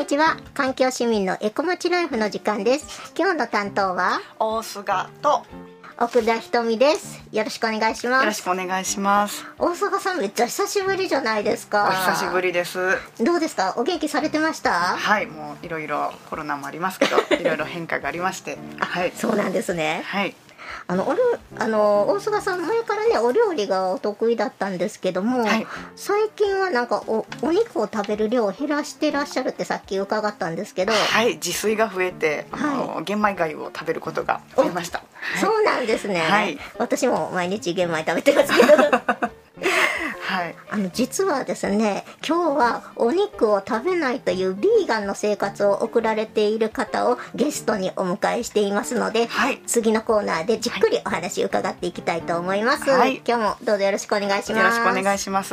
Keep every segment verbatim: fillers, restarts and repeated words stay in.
にちは。環境市民のエコまちライフの時間です。今日の担当は大須賀と奥田ひとみです。よろしくお願いします。 よろしくお願いします。 大須賀さん、めっちゃ久しぶりじゃないですか。 お久しぶりです。 どうですか、お元気されてました？ はい、もういろいろコロナもありますけどいろいろ変化がありましてはい、 そうなんですね。 はい、 あのお料あの大須賀さん、前からねお料理がお得意だったんですけども、はい、最近はなんか お, お肉を食べる量を減らしてらっしゃるってさっき伺ったんですけど、 はい、自炊が増えて、あの、はい、玄米貝を食べることが増えました。 そうなんですね、はい、私も毎日玄米食べてますけどはい、 あの実はですね、今日はお肉を食べないというビーガンの生活を送られている方をゲストにお迎えしていますので、はい、次のコーナーでじっくりお話を伺っていきたいと思います、はい、今日もどうぞよろしくお願いします。 よろしくお願いします。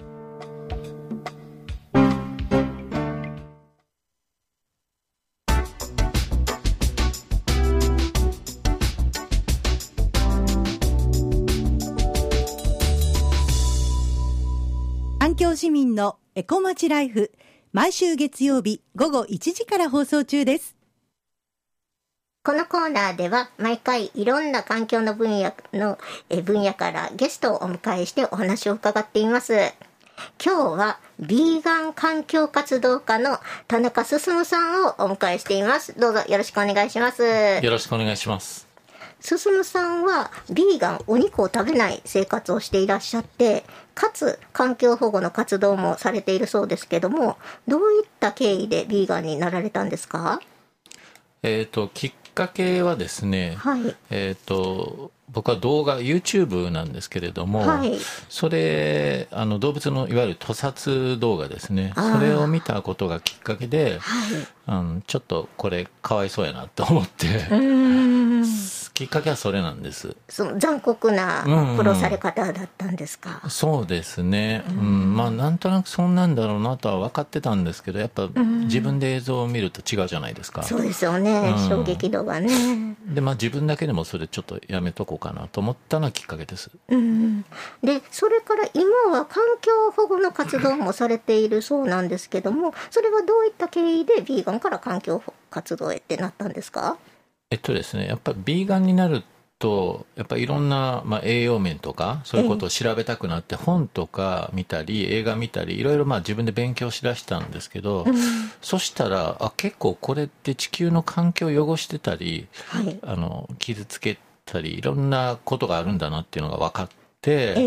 環境市民のエコまちライフ、毎週月曜日午後いちじから放送中です。 このコーナーでは毎回いろんな環境の分野のえ分野からゲストをお迎えしてお話を伺っています。今日はビーガン環境活動家の田中進さんをお迎えしています。どうぞよろしくお願いします。 よろしくお願いします。 進さんはビーガン、お肉を食べない生活をしていらっしゃって、かつ環境保護の活動もされているそうですけども、どういった経緯でビーガンになられたんですか？ えーと、きっかけはですね、はい、えーと僕は動画 YouTube なんですけれども、はい、それあの動物のいわゆる屠殺動画ですね、それを見たことがきっかけで、はい、うん、ちょっとこれかわいそうやなと思ってうーんきっかけはそれなんです。 その残酷な殺され方だったんですか？ うんうん、そうですね、うん、まあなんとなくそんなんだろうなとは分かってたんですけど、やっぱ自分で映像を見ると違うじゃないですか。 そうですよね、うん、衝撃度がね。 で、まあ自分だけでもそれちょっとやめとこうかなと思ったのがきっかけです。 うん、でそれから今は環境保護の活動もされているそうなんですけども、それはどういった経緯でビーガンから環境活動へってなったんですか？ えっとですね、やっぱりビーガンになるとやっぱりいろんな、まあ、栄養面とかそういうことを調べたくなって本とか見たり映画見たりいろいろまあ自分で勉強しだしたんですけど、うん、そしたらあ結構これって地球の環境を汚してたり、はい、あの傷つけたりいろんなことがあるんだなっていうのが分かって、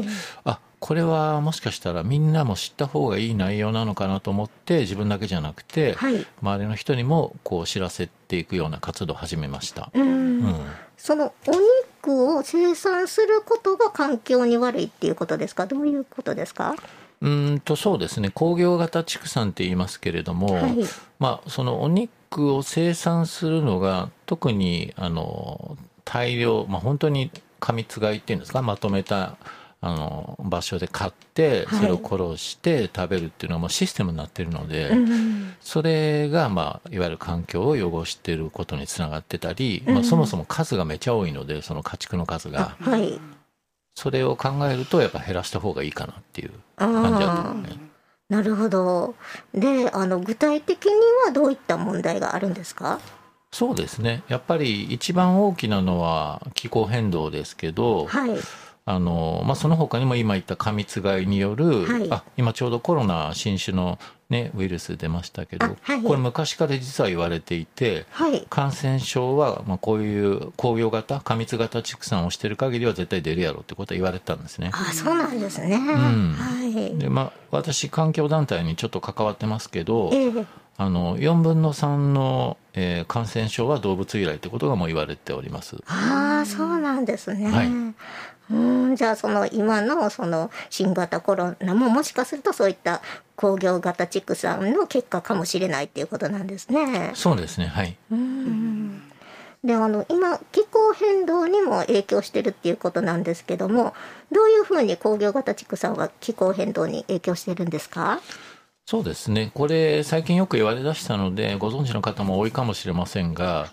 あこれはもしかしたらみんなも知った方がいい内容なのかなと思って、自分だけじゃなくて、はい、周りの人にもこう知らせていくような活動を始めました。うん、うん、 そのお肉を生産することが環境に悪いっていうことですか？どういうことですか？ うんとそうですね、工業型畜産って言いますけれども、はい、まあ、そのお肉を生産するのが特にあの大量、まあ、本当に過密買いっていうんですか、まとめたあの場所で買ってそれを殺して食べるっていうのはもうシステムになっているので、はい、それが、まあ、いわゆる環境を汚していることにつながってたり、まあ、そもそも数がめちゃ多いのでその家畜の数が、はい、それを考えるとやっぱ減らした方がいいかなっていう感じだと思うね。 なるほど。で、あの具体的にはどういった問題があるんですか？ そうですね、やっぱり一番大きなのは気候変動ですけど、はい、あのまあ、その他にも今言った過密買いによる、はい、あ今ちょうどコロナ新種の、ね、ウイルス出ましたけど、はい、これ昔から実は言われていて、はい、感染症は、まあ、こういう工業型過密型畜産をしている限りは絶対出るやろってことは言われてたんですね。 あ、そうなんですね、 うんはい、でまあ、私環境団体にちょっと関わってますけど、えーあのよんぶんのさんの、えー、感染症は動物由来ということがもう言われております。 ああ、そうなんですね、はい、うんじゃあその今 の, その新型コロナももしかするとそういった工業型畜産の結果かもしれないっていうことなんですね。 そうですね、はい。 うんであの今気候変動にも影響してるっていうことなんですけども、どういうふうに工業型畜産は気候変動に影響してるんですか？ そうですね、これ最近よく言われだしたのでご存知の方も多いかもしれませんが、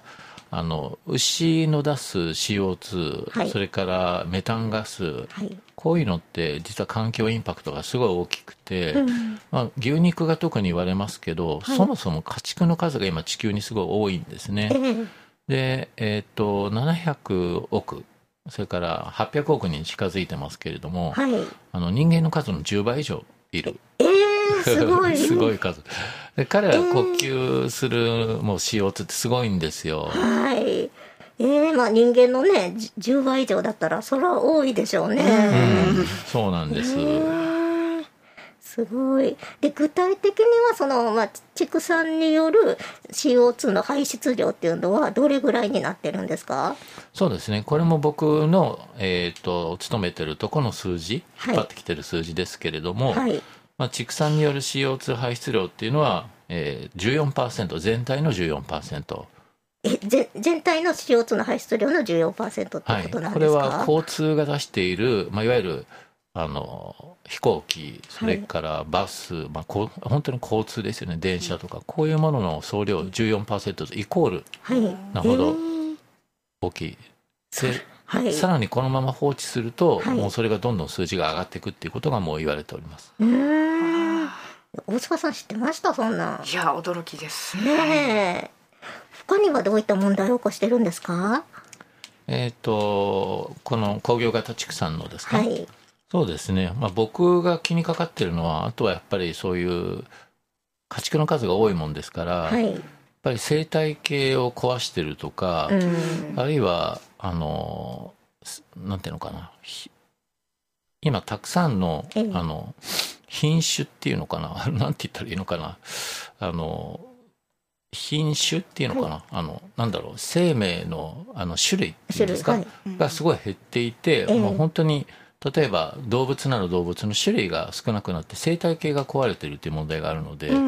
あの牛の出す シーオーツー、 はい、 それからメタンガス、 はい、 こういうのって実は環境インパクトがすごい大きくて、 うん、 まあ、牛肉が特に言われますけど、 はい、 そもそも家畜の数が今地球にすごい多いんですね、 えー、 で、えー、とななひゃくおく、それからはっぴゃくおくに近づいてますけれども、 はい、 あの人間の数のじゅうばい以上いる。 えー、すごいすごい数で、彼らが呼吸するもう シーオーツー ってすごいんですよ。 はい。えー、まあ人間のねじゅうばい以上だったらそれは多いでしょうね。 うん、そうなんです。 えー、すごい。で具体的にはその、まあ、畜産による シーオーツー の排出量っていうのはどれぐらいになってるんですか？ そうですね、これも僕の、えー、と勤めてるとこの数字、 はい、 引っ張ってきてる数字ですけれども、 はい、 まあ、畜産による シーオーツー 排出量っていうのは、えー、じゅうよんパーセント、全体の じゅうよんパーセント。 えぜ全体の シーオーツー の排出量の じゅうよんパーセント ってことなんですか？ はい、これは交通が出している、まあ、いわゆるあの飛行機、それからバス、はい、まあ、こう本当に交通ですよね、電車とか、こういうものの総量 じゅうよんパーセント とイコールなほど大きい、で、はい、さらにこのまま放置すると、はい、もうそれがどんどん数字が上がっていくっていうことがもう言われております。 うーん、大塚さん知ってました？そんな。 いや驚きですねえ。他にはどういった問題を起こしてるんですか？ えーとこの工業型畜産のですか、 はい、 そうですね、まあ、僕が気にかかってるのは、あとはやっぱりそういう家畜の数が多いもんですから、はい、やっぱり生態系を壊してるとか、うん、あるいはあのなんていうのかな、今たくさんの、あの品種っていうのかななんて言ったらいいのかな、あの品種っていうのかな、はい、あのなんだろう、生命 の, あの種類っていうんですか、はい、がすごい減っていて、うん、もう本当に例えば動物なら動物の種類が少なくなって生態系が壊れてるっていう問題があるので、うん、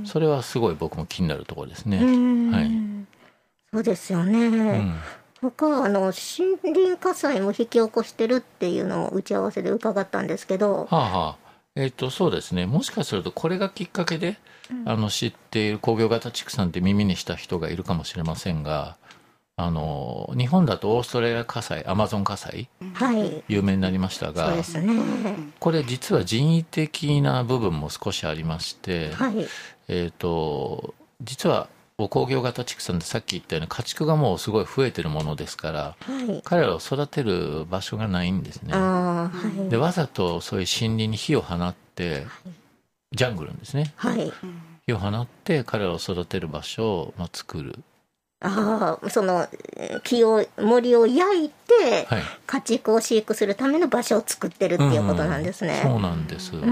それはすごい僕も気になるところですね。はい、 そうですよね、うん、他あの森林火災も引き起こしてるっていうのを打ち合わせで伺ったんですけど、 はあはあ、えーと、そうですね、もしかするとこれがきっかけで、うん、あの知っている工業型畜産って耳にした人がいるかもしれませんが、あの日本だとオーストラリア火災、アマゾン火災、はい、有名になりましたが、 そうですね、 これ実は人為的な部分も少しありまして、はい、えーと実は工業型畜産でさっき言ったように家畜がもうすごい増えてるものですから、はい、彼らを育てる場所がないんですね。あ、はい、でわざとそういう森林に火を放って、はい、ジャングルですね、はい、火を放って彼らを育てる場所を、まあ、作る。 ああ、その木を森を焼いて、はい、家畜を飼育するための場所を作ってるっていうことなんですね。 うん、そうなんです、うん、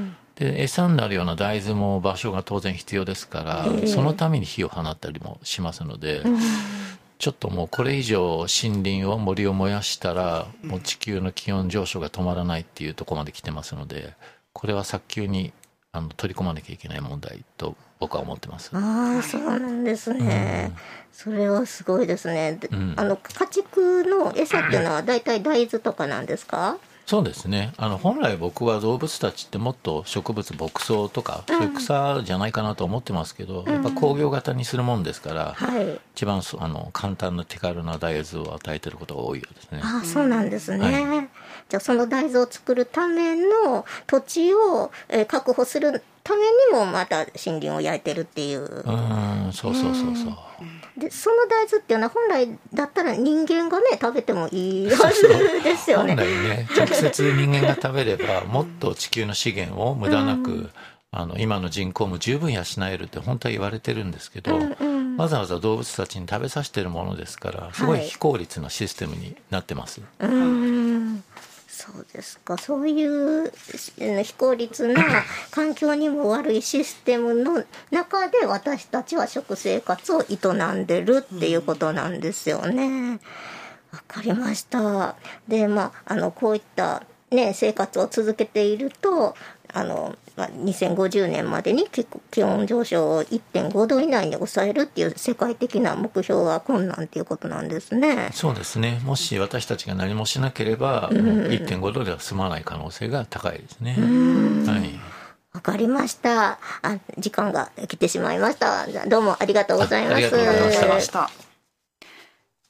で餌になるような大豆も場所が当然必要ですから、えー、そのために火を放ったりもしますので、うん、ちょっともうこれ以上森林を森を燃やしたらもう地球の気温上昇が止まらないっていうところまで来てますので、これは早急にあの取り込まなきゃいけない問題と僕は思ってます。 ああ、そうなんですね、うん、それはすごいですね、うん、あの家畜の餌っていうのはだいたい大豆とかなんですか？ そうですね、あの本来僕は動物たちってもっと植物牧草とか、うん、そういう草じゃないかなと思ってますけど、うん、やっぱ工業型にするもんですから、はい、一番あの簡単な手軽な大豆を与えてることが多いようですね。 ああ、そうなんですね、はい、じゃあその大豆を作るための土地を、えー、確保するためにもまた森林を焼いてるっていう。 うん、そうそうそうそう、 でその大豆っていうのは本来だったら人間がね食べてもいいはずですよね。 本来ね、直接人間が食べればもっと地球の資源を無駄なく、うん、あの今の人口も十分養えるって本当は言われてるんですけど、うんうん、わざわざ動物たちに食べさせてるものですからすごい非効率なシステムになってます、 はい、うん、そうですか。そういう非効率な環境にも悪いシステムの中で私たちは食生活を営んでるっていうことなんですよね。わかりました。で、まあ、あのこういったね生活を続けているとあの、まあ、にせんごじゅうねんまでに気温上昇を いってんごど以内に抑えるっていう世界的な目標は困難っていうことなんですね。 そうですね。もし私たちが何もしなければ、うん、もう いってんごどでは済まない可能性が高いですね。うん、はい。 わかりました。あ、時間が来てしまいました。どうもありがとうございます。 ありがとうございました。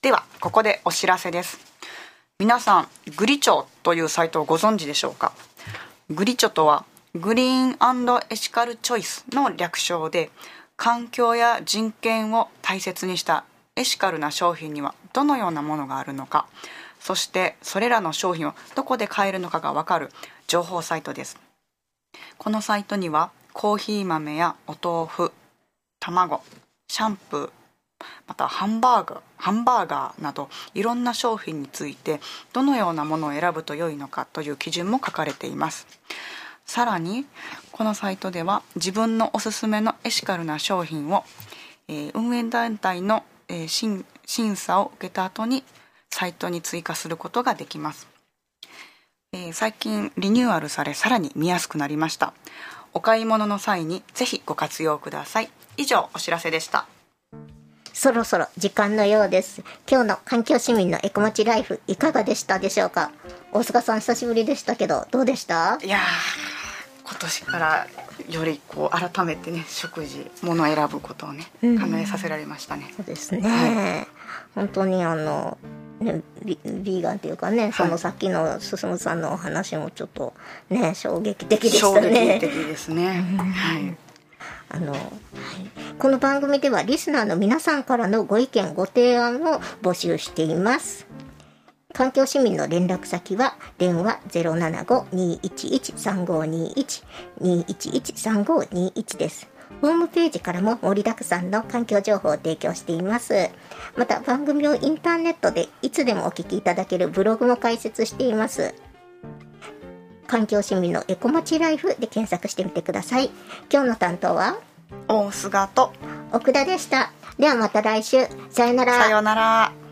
ではここでお知らせです。皆さんグリチョというサイトをご存知でしょうか。グリチョとはグリーン&エシカルチョイスの略称で、環境や人権を大切にしたエシカルな商品にはどのようなものがあるのか、そしてそれらの商品をどこで買えるのかがわかる情報サイトです。このサイトにはコーヒー豆やお豆腐、卵、シャンプー、またハンバーグ、ハンバーガーなどいろんな商品についてどのようなものを選ぶと良いのかという基準も書かれています。さらにこのサイトでは自分のおすすめのエシカルな商品を、えー、運営団体の、えー、審, 審査を受けた後にサイトに追加することができます。えー、最近リニューアルされさらに見やすくなりました。お買い物の際にぜひご活用ください。以上お知らせでした。 そろそろ時間のようです。今日の環境市民のエコまちライフいかがでしたでしょうか。大塚さん久しぶりでしたけどどうでした？ いや今年からよりこう改めてね、食事物を選ぶことをね、うん、考えさせられましたね。 そうですね、はい、本当にあのね、ビ, ビーガンっていうかね、はい、そのさっきの進さんのお話もちょっとね衝撃的でしたね。 衝撃的ですね、はい。 あのはい、この番組ではリスナーの皆さんからのご意見ご提案を募集しています。環境市民の連絡先は電話 ゼロななご にーいちいち さんごにーいち にーいちいち さんごにーいち です。ホームページからも盛りだくさんの環境情報を提供しています。また番組をインターネットでいつでもお聞きいただけるブログも開設しています。環境市民のエコまちライフで検索してみてください。今日の担当は大菅と奥田でした。ではまた来週。さよなら。 さよなら。